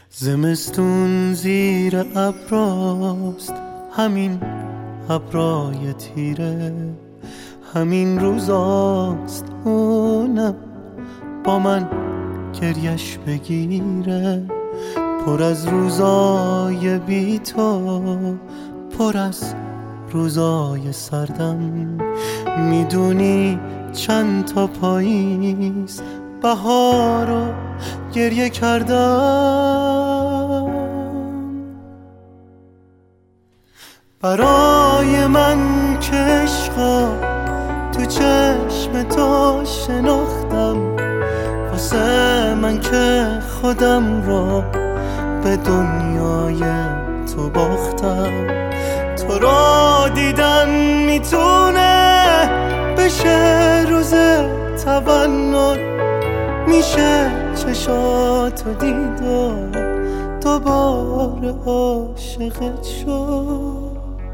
زمستون زیر ابراست، همین ابرای تیره، همین روزاست اونم با من گریش بگیره. پر از روزای بی تو، پر از روزای سردم. میدونی چند تا پاییز بهارو گریه کردم. برای من که عشقا تو چشم تو شناختم، واسه من که خودم رو به دنیای تو باختم. تو را دیدن میتونه بشه روز تولد، میشه چشاتو دید و دوباره عاشقت شد.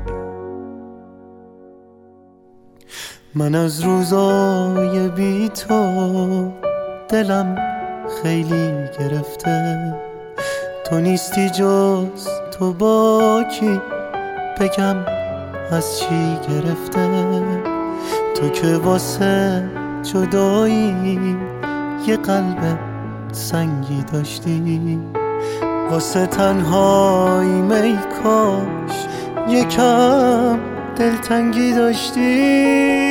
من از روزای بی تو دلم خیلی گرفته. تو نیستی جز تو با کی بگم از چی گرفته. تو که واسه جدایی یه قلب سنگی داشتی، واسه تنهایی می کاش یکم دلتنگی داشتی.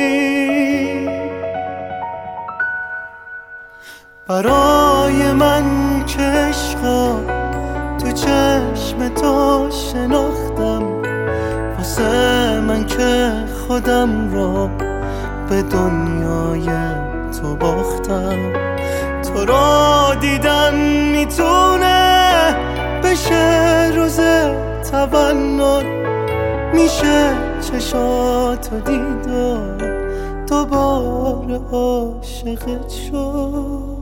برای من که عشقا تو چشم تو شناختم، واسه من که خودم رو به دنیای تو باختم. تو را دیدن میتونه بشه روز تولد، میشه چشاتو دید و دوباره عاشقت شد.